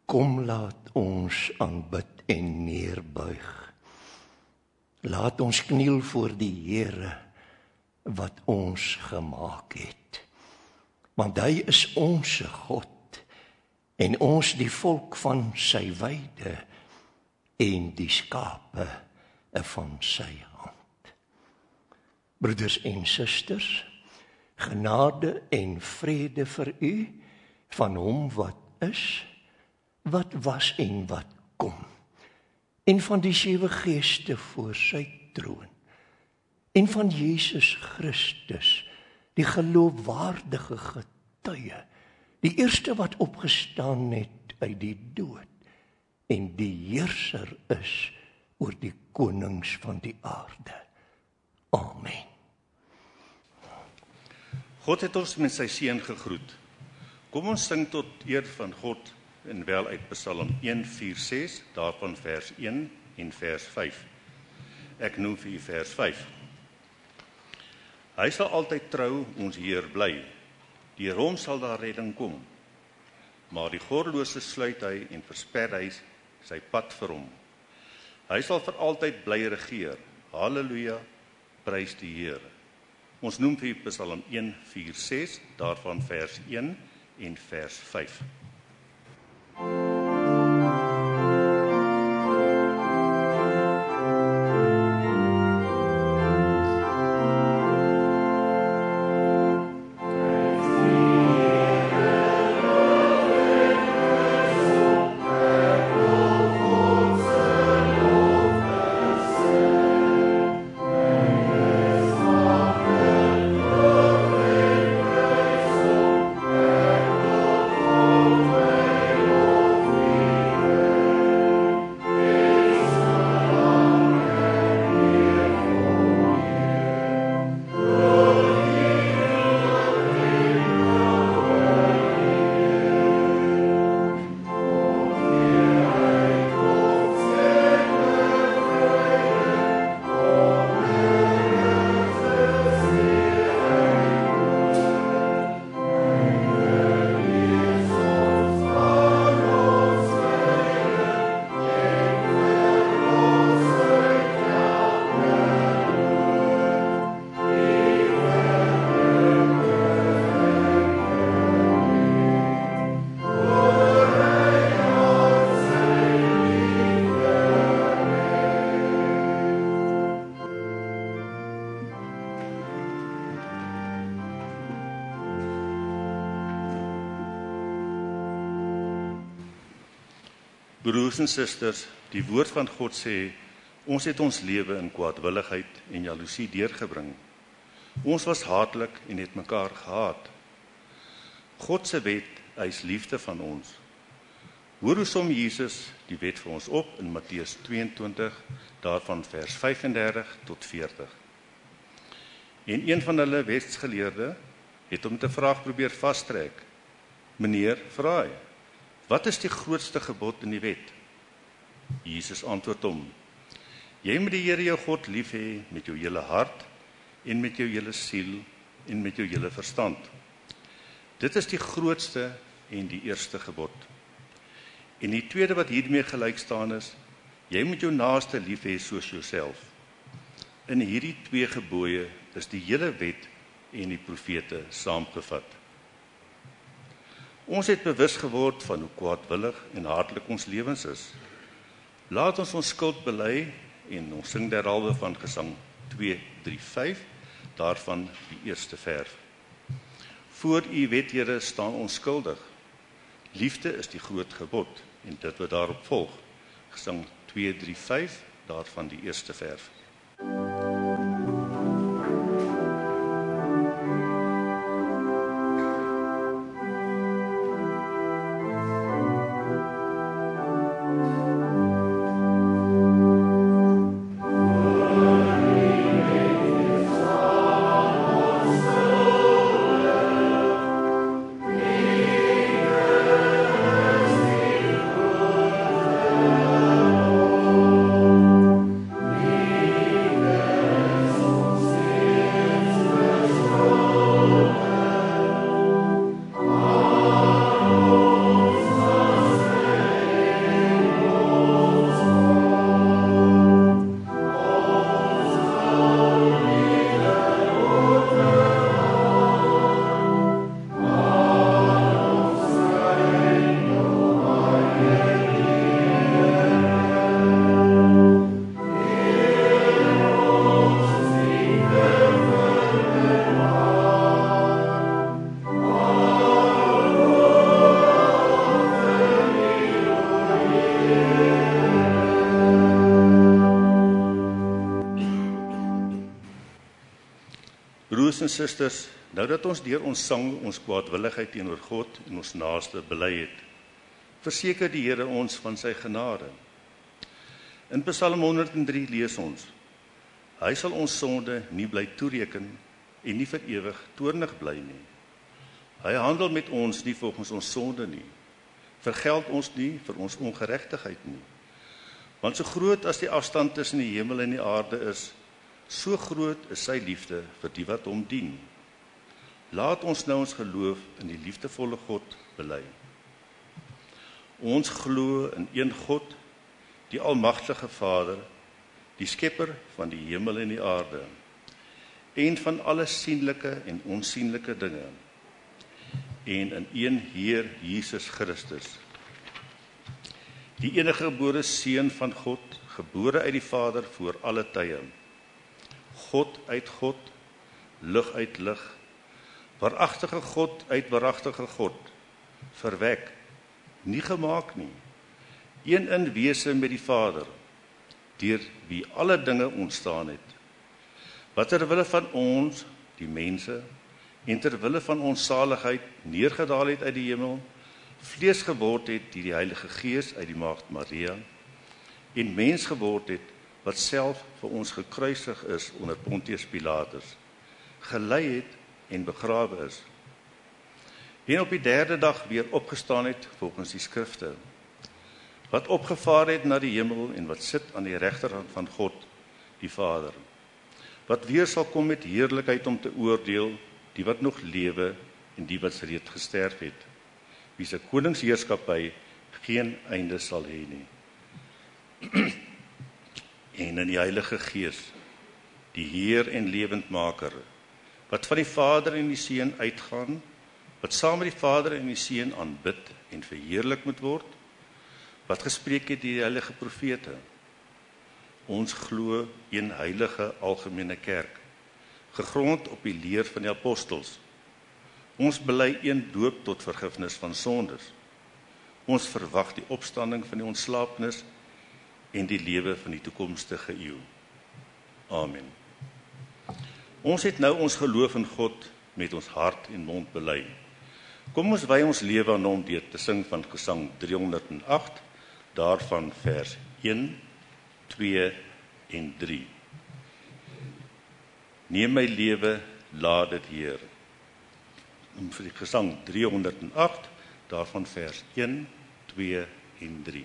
Kom laat ons aanbid en neerbuig. Laat ons kniel voor die Here wat ons gemaak het. Want hy is ons God en ons die volk van sy weide en die skape van sy hand. Broeders en susters, genade en vrede vir u van hom wat is, wat was en wat kom, en van die 7 geeste voor sy troon, en van Jesus Christus, die geloofwaardige getuie, die eerste wat opgestaan het uit die dood, en die heerser is oor die konings van die aarde. Amen. God het ons met sy seun gegroet. Kom ons sing tot eer van God en wel uit Psalm 146, daarvan vers 1 en vers 5. Ek noem vir u vers 5. Hy sal altyd trou, ons Heer bly. Deur hom sal daar redding kom. Maar die goddelose sluit hy en versper hy sy pad vir hom. Hy sal vir altyd bly regeer. Halleluja, prys die Here. Ons noem vir Psalm 146, daarvan vers 1 en vers 5. Broers en susters, die woord van God sê, ons het ons lewe in kwaadwilligheid en jaloesie deurgebring. Ons was haatlik en het mekaar gehaat. God se wet eis liefde van ons. Hoor hoe som Jesus die wet vir ons op in Matteus 22, daarvan vers 35 tot 40. En een van hulle wetsgeleerde het hom te vraag probeer vastrek. Meneer, vra hy, wat is die grootste gebod in die wet? Jesus antwoord hom, jy moet die Here jou God lief hê met jou hele hart en met jou hele siel en met jou hele verstand. Dit is die grootste en die eerste gebod. En die tweede wat hiermee gelyk staan is, jy moet jou naaste lief hê soos jouself. In hierdie 2 gebooie is die hele wet en die profete saamgevat. Ons het bewus geword van hoe kwaadwillig en hartlik ons lewens is. Laat ons ons skuld bely en ons sing derhalwe van Gesang 235, daarvan die eerste vers. Voor u wet, Here, staan ons skuldig. Liefde is die groot gebod en dit wat daarop volg. Gesang 235, daarvan die eerste vers. Amen. en susters, nou dat ons deur ons sang ons kwaadwilligheid teenoor God en ons naaste bely het, verseker die Here ons van sy genade. In Psalm 103 lees ons: Hy sal ons sonde nie bly toereken en nie vir ewig toornig bly nie. Hy handel met ons nie volgens ons sonde nie, vergeld ons nie vir ons ongeregtigheid nie. Want so groot as die afstand tussen die hemel en die aarde is, so groot is sy liefde vir die wat hom dien. Laat ons nou ons geloof in die liefdevolle God bely. Ons glo in een God, die almagtige Vader, die skepper van die hemel en die aarde, en van alle sienlike en onsienlike dinge, en in een Heer Jesus Christus, die enige gebore Seun van God, gebore uit die Vader voor alle tye, God uit God, lig uit lig, waaragtige God uit waaragtige God, verwek, nie gemaak nie, een in wese met die Vader, deur wie alle dinge ontstaan het, wat terwille van ons, die mense, en terwille van ons saligheid neergedaal het uit die hemel, vlees geword het deur die Heilige Gees uit die maagd Maria, en mens geword het, wat self vir ons gekruisig is onder Pontius Pilatus, gelei het en begrawe is, en op die derde dag weer opgestaan het volgens die skrifte, wat opgevaar het na die hemel en wat sit aan die regterhand van God, die Vader, wat weer sal kom met heerlikheid om te oordeel die wat nog lewe en die wat reeds gesterf het, wie se koningsheerskappy geen einde sal hê nie. En in die Heilige Gees, die Heer en lewendmaker, wat van die Vader en die Seun uitgaan, wat saam met die Vader en die Seun aanbid en verheerlik moet word, wat gespreek het deur die heilige profete. Ons glo een heilige algemene kerk, gegrond op die leer van die apostels. Ons bely een doop tot vergifnis van sondes. Ons verwag die opstanding van die ontslaapnis en die lewe van die toekomstige eeu. Amen. Ons het nou ons geloof in God met ons hart en mond bely. Kom ons wy ons lewe aan hom deur te sing van Gesang 308, daarvan vers 1, 2 en 3. Neem my lewe, laat dit Heer. Om vir die Gesang 308, daarvan vers 1, 2 en 3.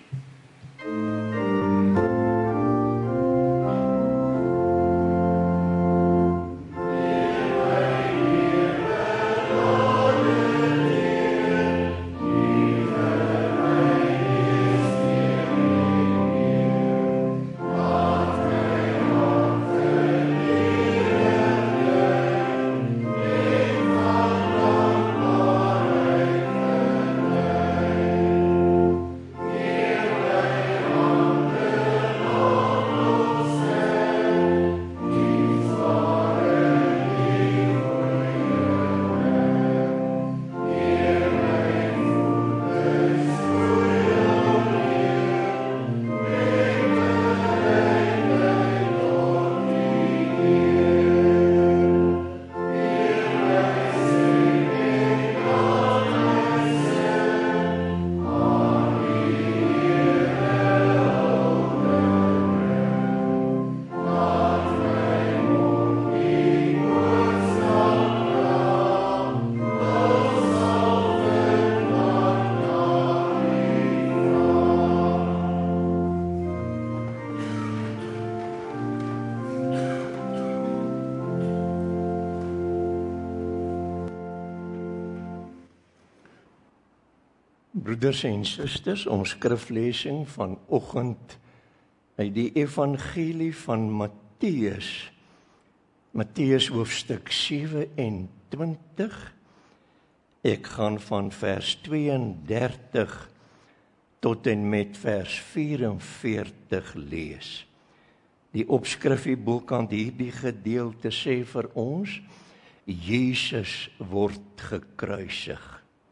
Broeders en susters, ons skriflesing vanoggend uit die Evangelie van Matteus. Matteus hoofstuk 27. Ek gaan van vers 32 tot en met vers 44 lees. Die opskrif hier bokant hierdie gedeelte sê vir ons: Jesus word gekruisig.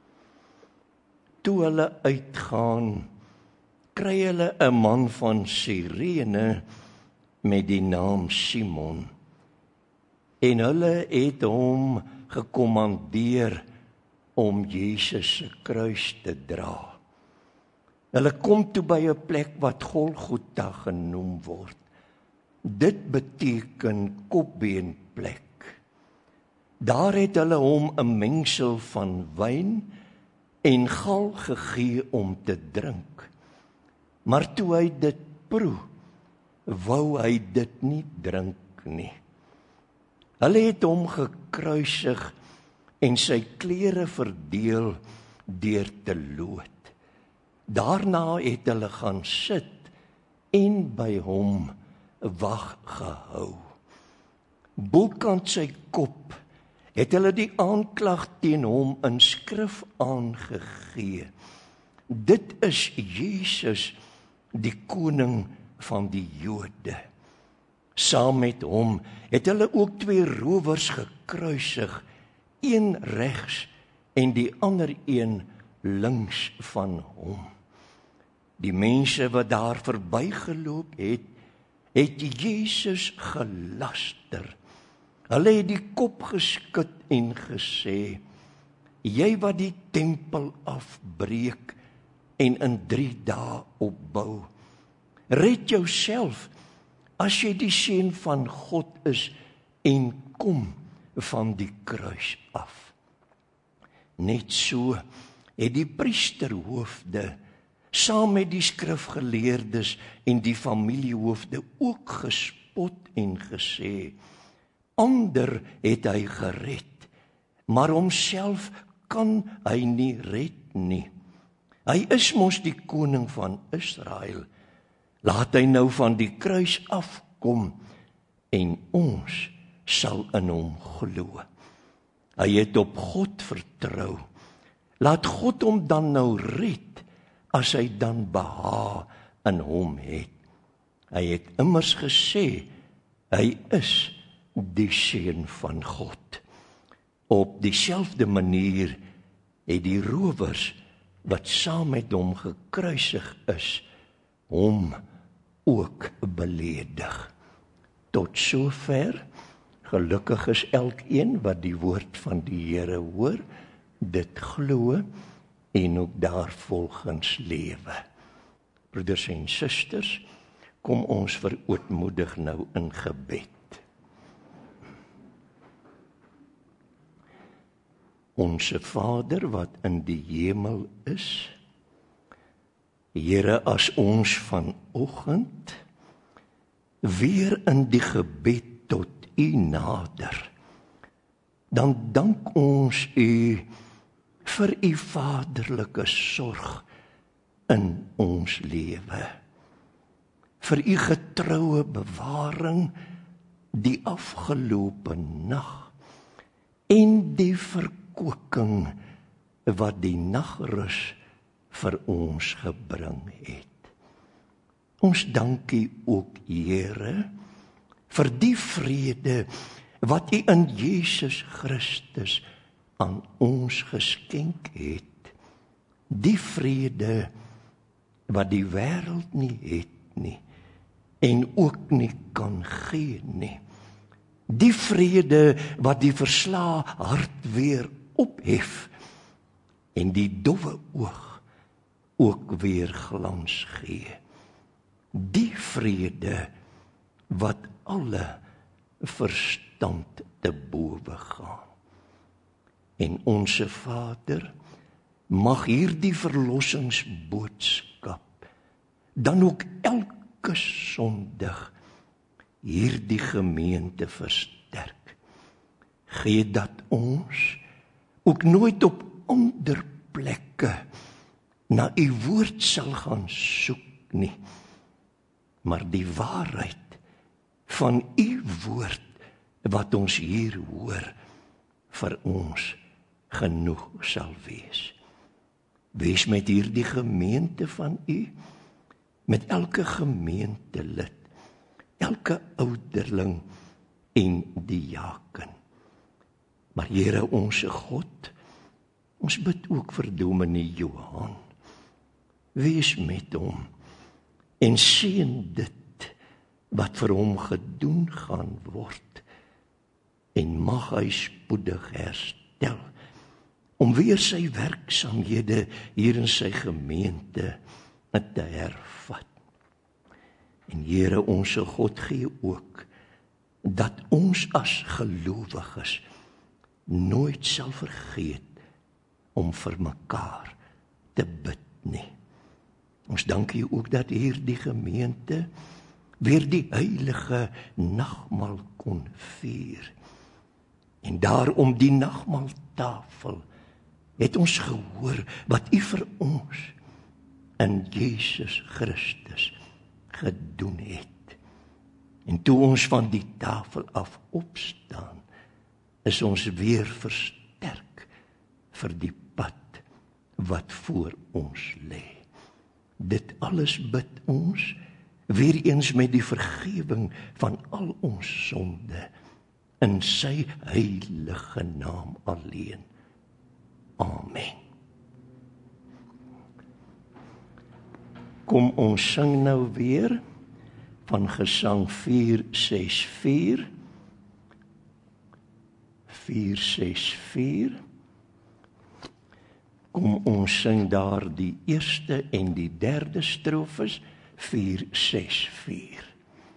Toe hulle uitgaan, kry hulle 'n man van Sirene met die naam Simon. en hulle het hom gekommandeer om Jesus se kruis te dra. Hulle kom toe by 'n plek wat Golgotha genoem word. Dit beteken kopbeenplek. Daar het hulle hom 'n mengsel van wyn en gal gegee om te drink. Maar toe hy dit proe, wou hy dit nie drink nie. Hulle het hom gekruisig en sy klere verdeel deur te loot. Daarna het hulle gaan sit en by hom wag gehou. Bokant sy kop het hulle die aanklag teen hom in skrif aangegee. Dit is Jesus, die koning van die Jode. Saam met hom het hulle ook 2 rowers gekruisig, een regs en die ander een links van hom. Die mense wat daar verbygeloop het Jesus gelaster. Hulle het die kop geskud en gesê, jy wat die tempel afbreek en in 3 dae opbou, red jouself as jy die seun van God is en kom van die kruis af. Net so het die priesterhoofde saam met die skrifgeleerdes en die familiehoofde ook gespot en gesê, ander het hy gered, maar homself kan hy nie red nie. Hy is mos die koning van Israel. Laat hy nou van die kruis afkom en ons sal in hom glo. Hy het op God vertrou. Laat God hom dan nou red, as hy dan behaag in hom het. Hy het immers gesê, hy is die seun van God. Op dieselfde manier het die rowers wat saam met hom gekruisig is, hom ook beledig. Tot sover, gelukkig is elkeen wat die woord van die Here hoor, dit glo en ook daarvolgens lewe. Broeders en susters, kom ons verootmoedig nou in gebed. Onse Vader wat in die hemel is, Here, as ons vanoggend weer in die gebed tot U nader, dan dank ons U vir U vaderlike sorg in ons lewe, vir U getroue bewaring die afgelope nag en die verkwikking wat die nagrus vir ons gebring het. Ons dank U ook, Here, vir die vrede wat U in Jesus Christus aan ons geskenk het. Die vrede wat die wêreld nie het nie en ook nie kan gee nie. Die vrede wat die verslae hart weer ophef en die dowwe oog ook weer glans gee. Die vrede wat alle verstand te bowe gaan. En onse Vader, mag hierdie verlossingsboodskap dan ook elke Sondag hierdie gemeente versterk. Gee dat ons ook nooit op ander plekke na U woord sal gaan soek nie, maar die waarheid van U woord wat ons hier hoor vir ons genoeg sal wees. Wees met hierdie gemeente van U, met elke gemeentelid, elke ouderling en diaken. Maar Here onse God, ons bid ook vir Dominee Johan. Wees met hom en seën dit wat vir hom gedoen gaan word en mag hy spoedig herstel, om weer sy werksaamhede hier in sy gemeente te hervat. En Here, onse God, gee ook dat ons as gelowiges nooit sal vergeet om vir mekaar te bid nie. Ons dank U ook dat hierdie gemeente weer die heilige nagmaal kon vier. En daarom die nagmaaltafel het ons gehoor wat U vir ons in Jesus Christus gedoen het. En toe ons van die tafel af opstaan, is ons weer versterk vir die pad wat voor ons lê. Dit alles bid ons weer eens met die vergewing van al ons sonde in sy heilige naam alleen. Amen. Kom ons sing nou weer van Gesang 464. 464. Kom ons sing daar die eerste en die derde strofes, 464.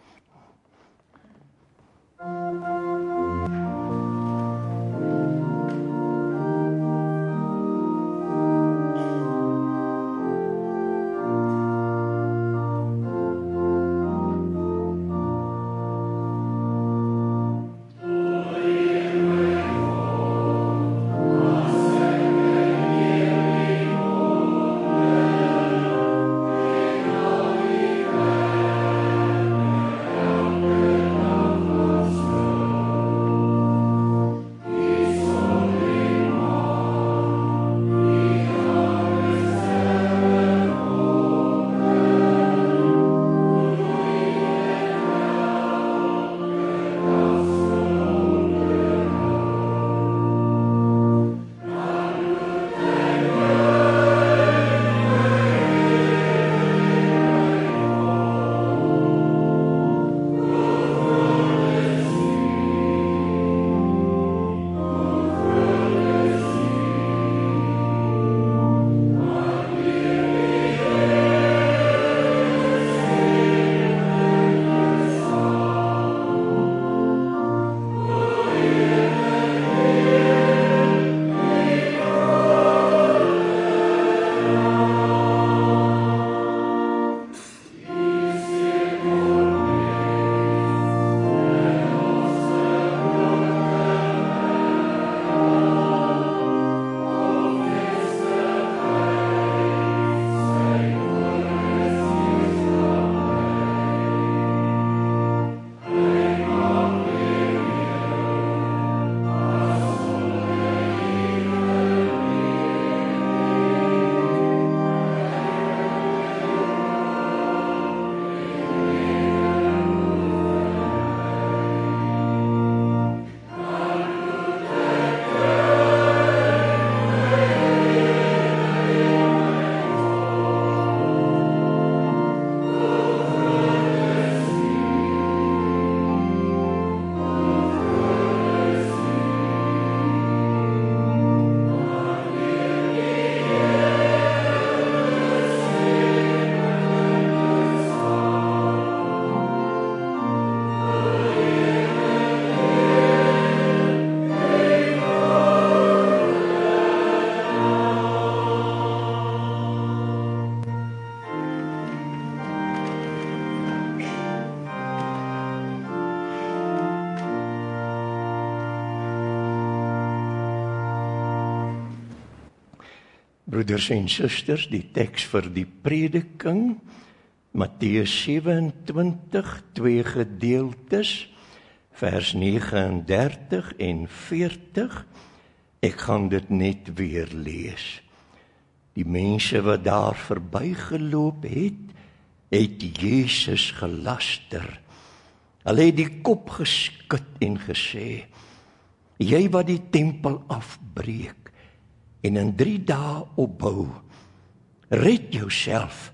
Broeders en susters, die teks vir die prediking, Matteus 27, 2 gedeeltes, vers 39 en 40. Ek gaan dit net weer lees. Die mense wat daar verbygeloop het, het Jesus gelaster. Hulle het die kop geskud en gesê, jy wat die tempel afbreek en in 3 dae opbou, red jouself.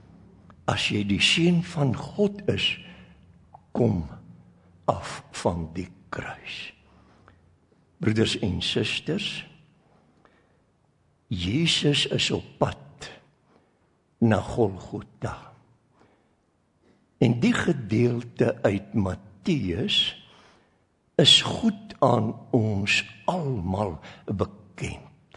As jy die seun van God is, kom af van die kruis. Broeders en susters, Jesus is op pad na Golgotha. En die gedeelte uit Matteus is goed aan ons almal bekend.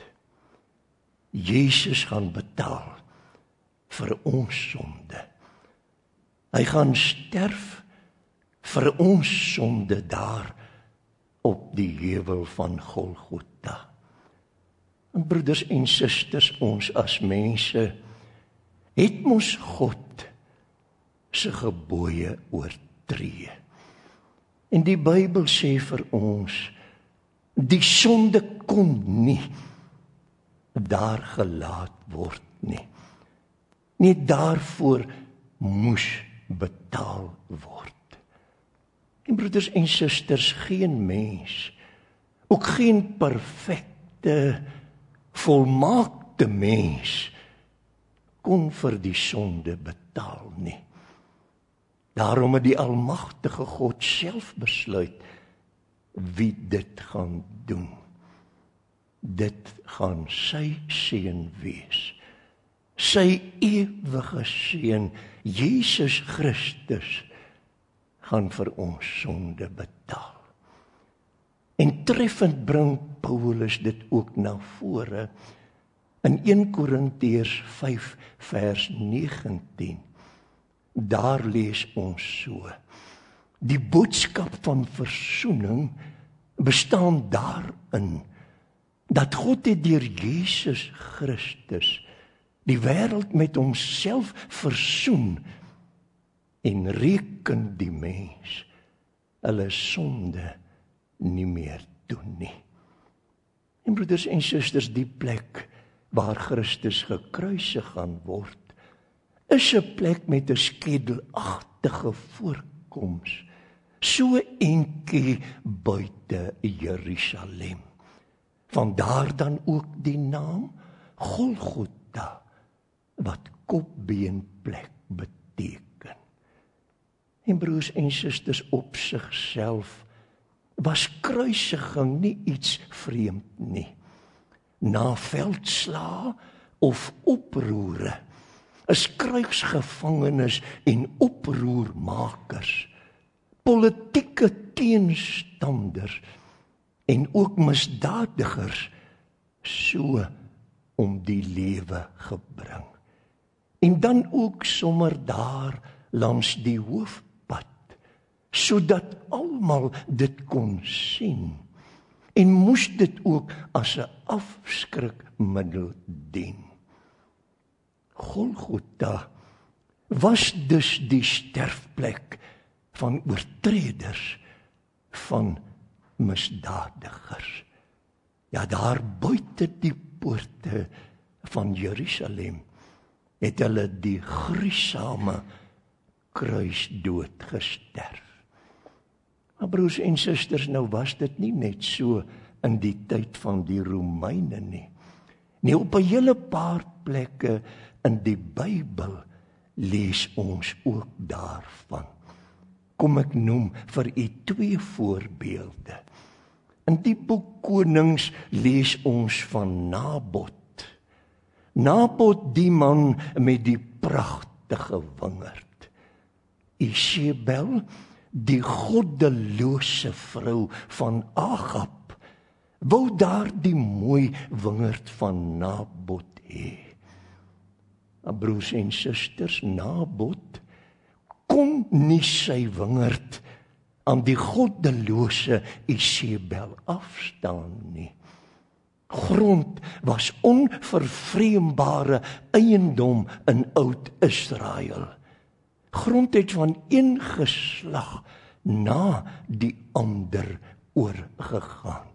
Jesus gaan betaal vir ons sonde. Hy gaan sterf vir ons sonde daar op die heuwel van Golgotha. En broeders en susters, ons as mense het mos God se gebooie oortree. En die Bybel sê vir ons, die sonde kon nie daar gelaat word nie. Nie daarvoor moes betaal word. En broeders en susters, geen mens, ook geen perfekte, volmaakte mens, kon vir die sonde betaal nie. Daarom het die almagtige God self besluit wie dit gaan doen. Dit gaan sy seun wees. Sy ewige seun, Jesus Christus, gaan vir ons sonde betaal. En treffend bring Paulus dit ook na vore in 1 Korintiërs 5 vers 19. Daar lees ons so: die boodskap van versoening bestaan daarin dat God het deur Jesus Christus die wêreld met homself versoen en reken die mens hulle sonde nie meer toe nie. En broeders en susters, die plek waar Christus gekruisig gaan word, is 'n plek met 'n skedelagtige voorkoms, so eentjie buite Jerusalem. Vandaar dan ook die naam Golgotha, wat kopbeenplek beteken. En broers en susters, op sigself was kruisiging nie iets vreemd nie. Na veldslae of oproere is kruisgevangenes en oproermakers, politieke teenstanders en ook misdadigers so om die lewe gebring. En dan ook sommer daar langs die hoofpad, sodat almal dit kon sien, en moes dit ook as 'n afskrikmiddel dien. Golgotha was dus die sterfplek van oortreders, van misdadigers. Ja, daar buite die poorte van Jerusalem het hulle die gruisame kruisdood gesterf. Maar broers en susters, nou was dit nie net so in die tyd van die Romeine nie. Nee, op 'n hele paar plekke in die Bybel lees ons ook daarvan. Kom ek noem vir u 2 voorbeelde. In die boek Konings lees ons van Nabot. Nabot, die man met die pragtige wingerd. Isebel, die goddelose vrou van Agab, wou daar die mooi wingerd van Nabot hê. Broers en susters, Nabot kon nie sy wingerd aan die goddelose Isebel afstaan nie. Grond was onvervreembare eiendom in Oud-Israel. Grond het van een geslag na die ander oorgegaan.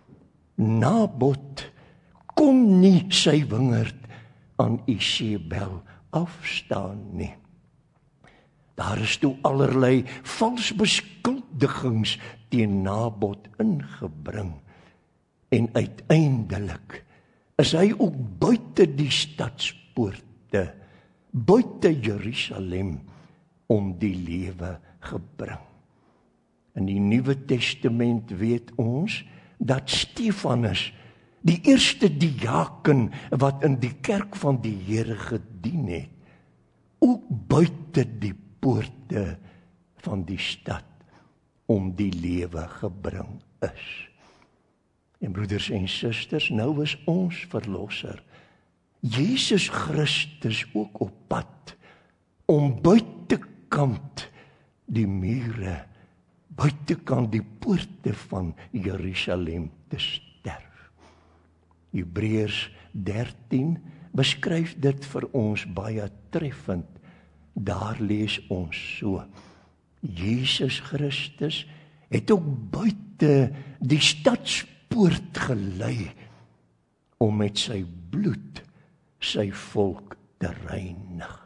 Nabot kon nie sy wingerd aan Isebel afstaan nie. Daar is toe allerlei vals beskuldigings teen Nabot ingebring. En uiteindelik is hy ook buite die stadspoorte, buite Jerusalem, om die lewe gebring. In die Nuwe Testament weet ons dat Stefanus, die eerste diaken wat in die kerk van die Here gedien het, ook buite die poorte van die stad om die lewe gebring is. En broeders en susters, nou is ons verlosser, Jesus Christus, ook op pad om buitekant die mure, buitekant die poorte van Jerusalem te sterf. Hebreërs 13 beskryf dit vir ons baie treffend. Daar lees ons so: Jesus Christus het ook buite die stadspoort gelei om met sy bloed sy volk te reinig.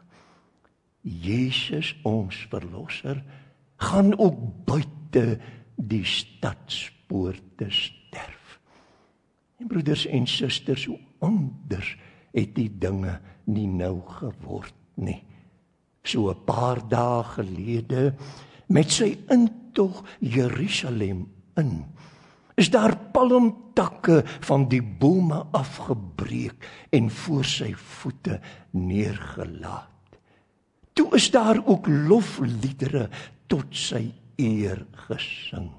Jesus, ons verlosser, gaan ook buite die stadspoorte sterf. En broeders en susters, hoe anders het die dinge nie nou geword nie. So 'n paar dae gelede, met sy intog Jerusalem in, is daar palmtakke van die bome afgebreek en voor sy voete neergelaat. Toe is daar ook lofliedere tot sy eer gesing.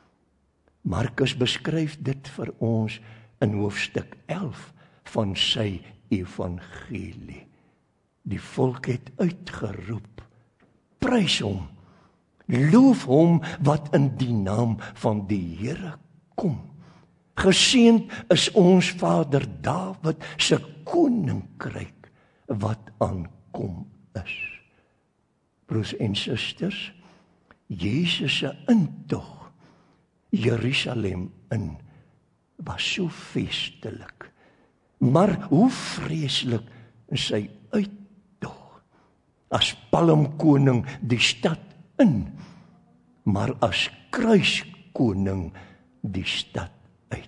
Markus beskryf dit vir ons in hoofstuk 11 van sy evangelie. Die volk het uitgeroep: prys hom, loof hom wat in die naam van die Here kom. Geseënd is ons Vader Dawid se koninkryk wat aankom is. Broers en susters, Jesus se intog Jerusalem in was so feestelik, maar hoe vreeslik sy uittog, as palmkoning die stad in, maar as kruiskoning die stad uit.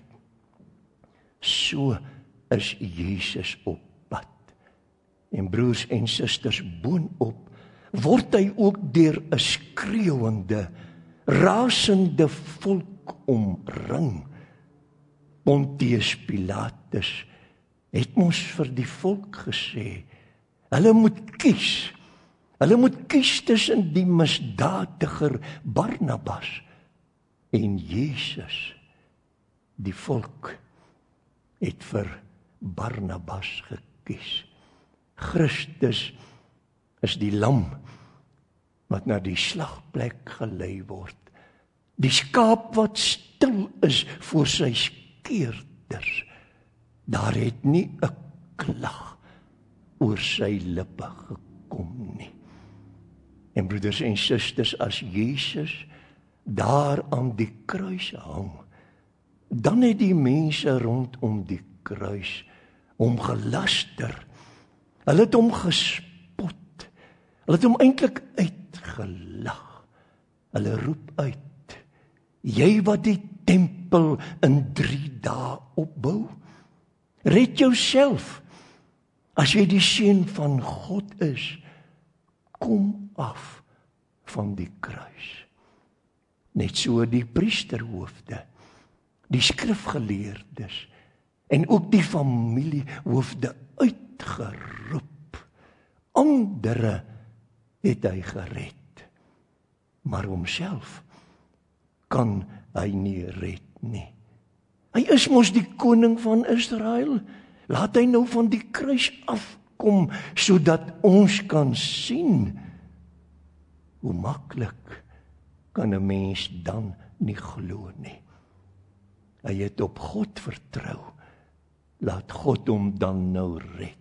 So is Jesus op pad. En broers en susters, boonop word hy ook deur 'n skreeuwende, rasende volk omring. Pontius Pilatus het mos vir die volk gesê, hulle moet kies tussen die misdadiger Barnabas en Jesus. Die volk het vir Barnabas gekies. Christus is die lam wat na die slagplek gelei word. Die skaap wat stil is voor sy skeerders. Daar het nie 'n klag oor sy lippe gekom nie. En broeders en susters, as Jesus daar aan die kruis hang, dan het die mense rondom die kruis hom gelaster. Hulle het hom gespot. Hulle het hom eintlik uitgelag. Hulle roep uit: jy wat die tempel in 3 dae opbou, red jouself. As jy die seun van God is, kom af van die kruis. Net so die priesterhoofde, die skrifgeleerdes en ook die familiehoofde uitgeroep. Andere het hy gered, maar homself kan hy nie red nie. Hy is mos die koning van Israel. Laat hy nou van die kruis afkom, sodat ons kan sien. Hoe maklik kan 'n mens dan nie glo nie. Hy het op God vertrou. Laat God hom dan nou red,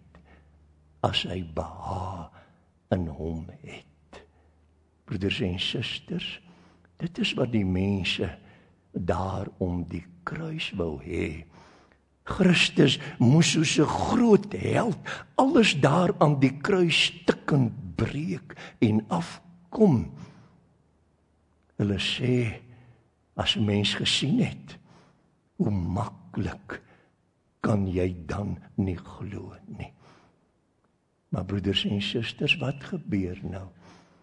as hy behaag in hom het. Broeders en susters, dit is wat die mense daar om die kruis wou hê. Christus moes soos 'n groot held alles daar aan die kruis stukkend breek en afkom. Hulle sê, as 'n mens gesien het, hoe maklik kan jy dan nie glo nie. Maar broeders en susters, wat gebeur nou?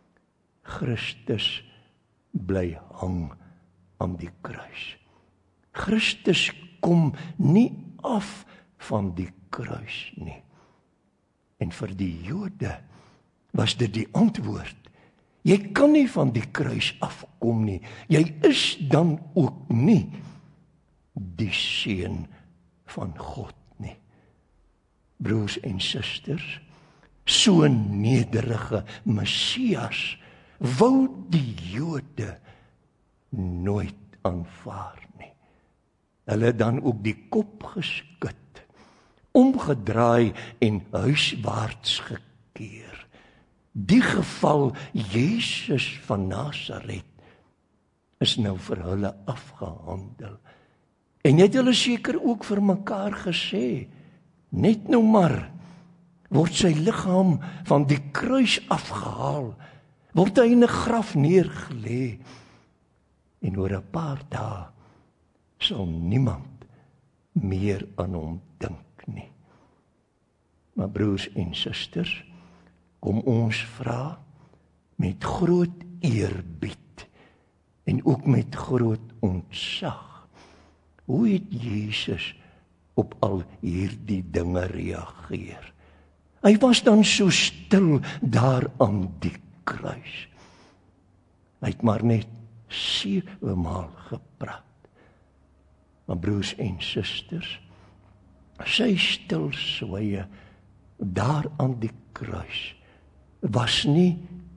Christus bly hang aan die kruis. Christus kom nie af van die kruis nie. En vir die Jode was dit die antwoord. Jy kan nie van die kruis afkom nie. Jy is dan ook nie die seun van God nie. Broers en susters, so 'n nederige Messias wou die Jode nooit aanvaar nie. Hulle dan ook die kop geskud, omgedraai en huiswaarts gekeer. Die geval Jesus van Nasaret is nou vir hulle afgehandel. En het hulle seker ook vir mekaar gesê, net nou maar, word sy liggaam van die kruis afgehaal, word hy in 'n graf neergelê, en oor 'n paar dae sal niemand meer aan hom dink nie. Maar broers en susters, kom ons vra met groot eerbied en ook met groot ontzag, hoe het Jesus op al hierdie dinge reageer? Hy was dan so stil daar aan die kruis. Hy het maar net 7 maal gepraat. Maar broers en susters, sy stil swye daar aan die kruis was nie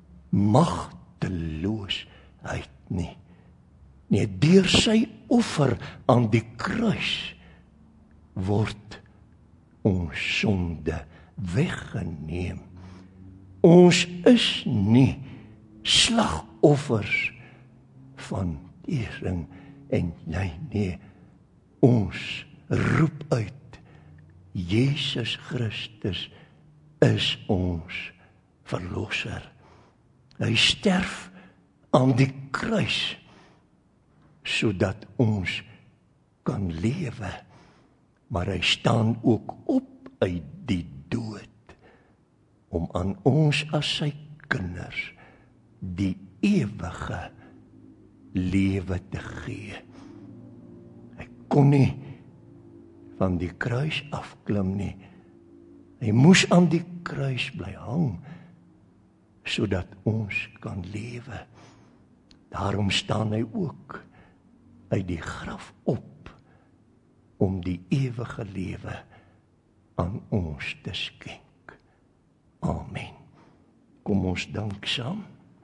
magteloosheid nie. Nee, deur sy offer aan die kruis word ons sonde weggeneem. Ons is nie slagoffers van tering en nee, ons roep uit, Jesus Christus is ons verlosser. Hy sterf aan die kruis, sodat ons kan lewe, maar hy staan ook op uit die dood, om aan ons as sy kinders die ewige lewe te gee. Hy kon nie van die kruis afklim nie. Hy moes aan die kruis bly hang, sodat ons kan lewe. Daarom staan hy ook uit die graf op, om die ewige lewe aan ons te skenk. Amen. Kom ons dank saam.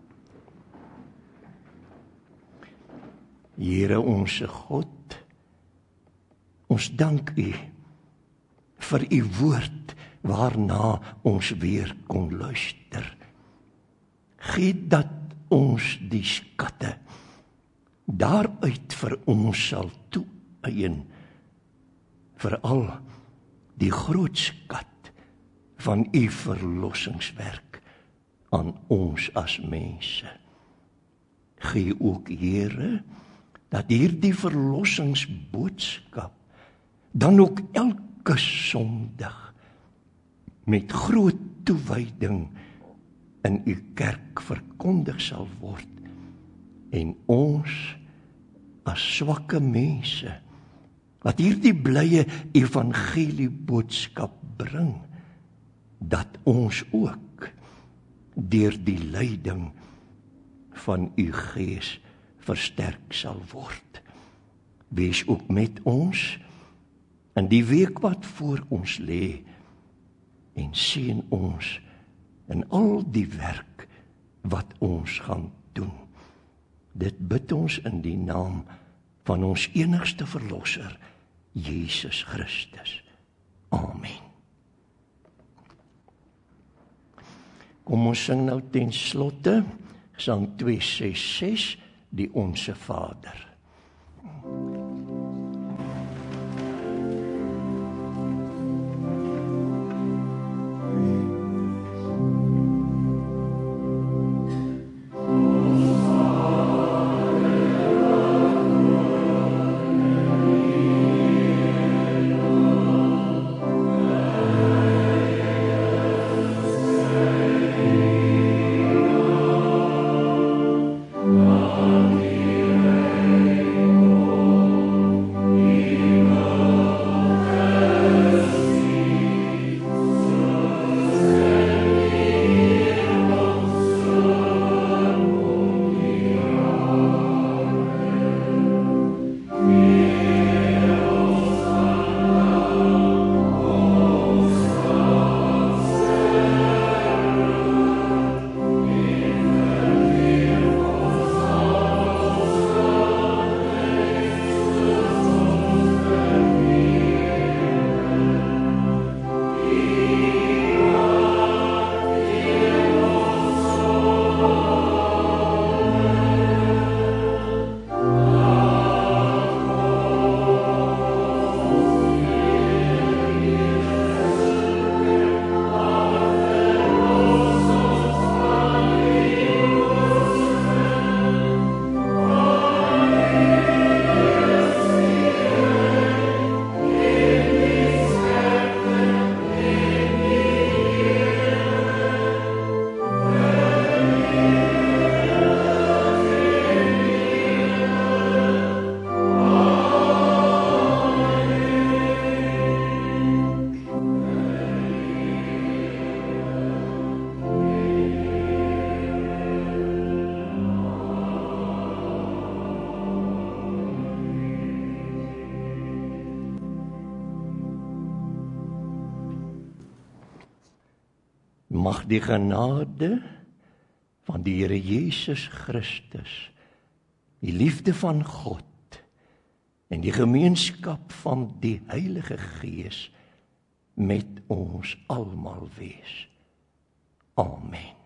Here onse God, ons dank U vir U woord waarna ons weer kon luister. Gee dat ons die skatte daaruit vir ons sal toeëien, veral die groot skat van U verlossingswerk aan ons as mense. Gee ook, Here, dat hierdie verlossingsboodskap dan ook elke Sondag met groot toewyding in U kerk verkondig sal word, en ons as swakke mense wat hierdie blye evangelie boodskap bring, dat ons ook deur die leiding van U Gees versterk sal word. Wees ook met ons in die week wat voor ons lê, en seën ons in al die werk wat ons gaan doen. Dit bid ons in die naam van ons enigste verlosser, Jesus Christus. Amen. Kom ons sing nou ten slotte Psalm 266, die Onse Vader. Amen. Mag die genade van die Here Jesus Christus, die liefde van God en die gemeenskap van die Heilige Gees met ons almal wees. Amen.